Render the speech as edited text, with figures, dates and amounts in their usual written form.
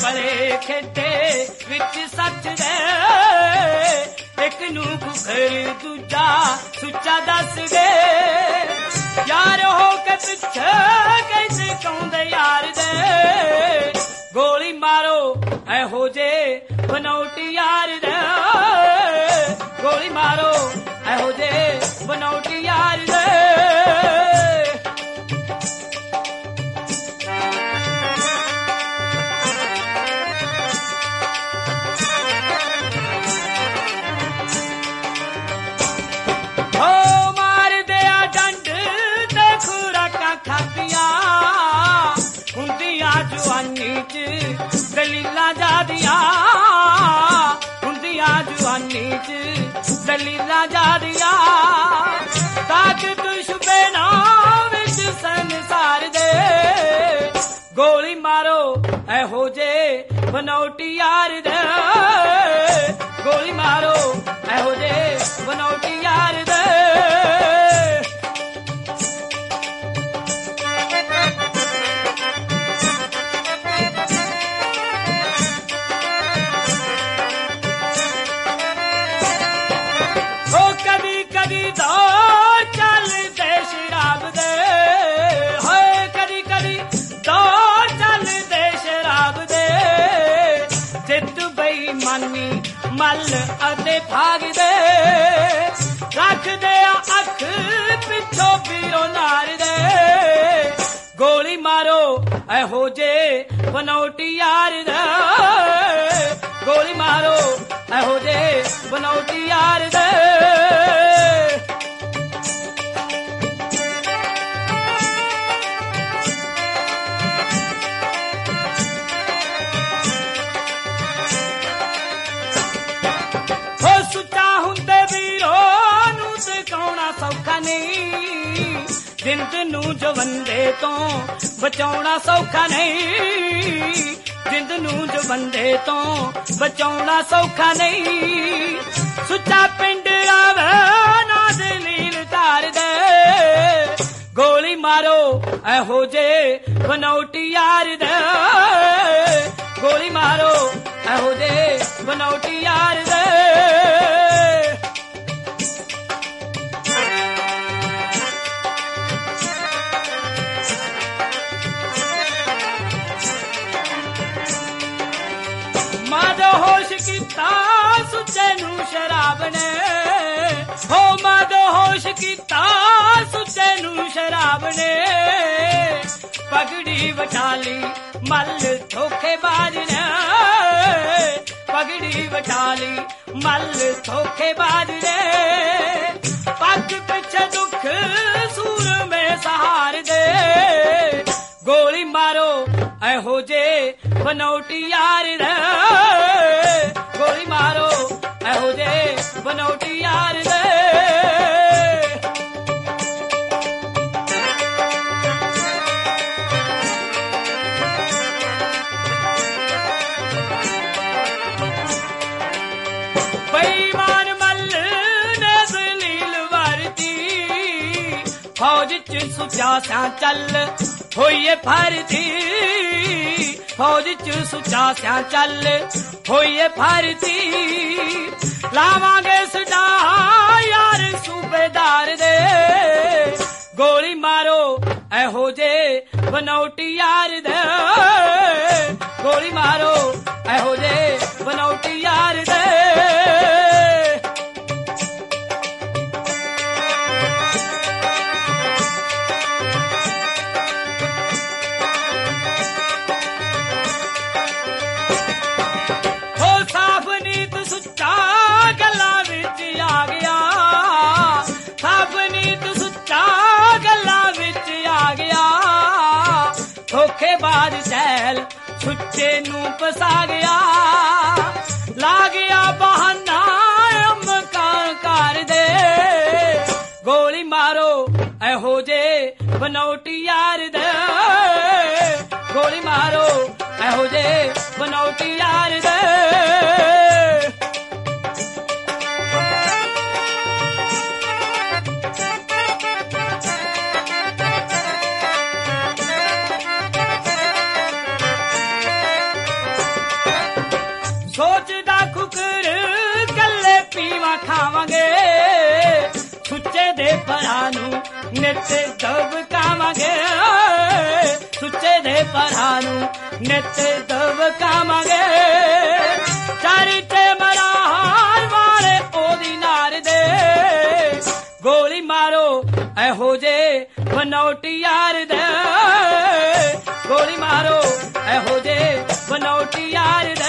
भरे खेते विच सच दे, एक नू घुखर दूजा सुच्चा दस दे, यार हो के पिछे कैसे कहंदे यार दे, गोली मारो एहो जे बनौटी यार दे, गोली मारो एहो जे बनौटी यार दे। दलीला जादिया हुंदिया जवानी च दलीला जादिया, ताकत छुपे ना विच संसार दे, गोली मारो एहो जे बनौटी यार दे, गोली मारो एहो जे बनौटी यार दे। मल अते भाग दे रख दे अख पिछो पीरो नार दे, गोली मारो एहो जे बनौटी यार दे, गोली मारो एहो जे बनौटी यार दे। सौखा नहीं जिंद नू जवंदे तो बचाउणा सौखा नहीं, जिंद नू जवंदे तो बचाउणा सौखा नहीं, सुच्चा पिंड आवे ना दलील तार दे, गोली मारो एहो जे बनौटी यार दे, गोली मारो एहो जे बनौटी यार दे। सुचे नू शराब ने हो मादो होश कीता, सुचे नू शराब ने पगड़ी वटाली मल धोखेबाज ने, पगड़ी वटाली मल धोखेबाज ने, पग पिछे दुख सूर में सहार दे, गोली मारो एहो जे बनौटी यार दे, गोली मारो एहो जे बनौटी यार दे। बेईमान मल ने दलील वरती, फौज च सुचा सा चल होइए भरती, फौज च सुचा सा चल होइए भरती, लावांगे सदा यार सूबेदार दे, गोली मारो एहो जे बनौटी यार दे, गोली मारो एहो जे बनौटी यार दे। धोखेबाज शैल सुच्चे नू फसा गया, ला गया बहाना मकार दे, गोली मारो एहो जे बनौटी यार दे, गोली मारो एहो जे बनौटी यार दे। ਨਿਤ ਦਬਕਾਵਾਂਗੇ ਸੁੱਚੇ ਦੇ ਪਰਾਂ ਨੂੰ ਨਿਤ ਦਬਕਾਵਾਂਗੇ ਚਾਰੀ ਤੇ ਮਰਾਰ ਵਾਲੇ ਉਹਦੀ ਨਾਰ ਦੇ ਗੋਲੀ ਮਾਰੋ ਇਹੋ ਜੇ ਬਨੌਟੀ ਯਾਰ ਦੇ ਗੋਲੀ ਮਾਰੋ ਇਹੋ ਜੇ ਬਨੌਟੀ ਯਾਰ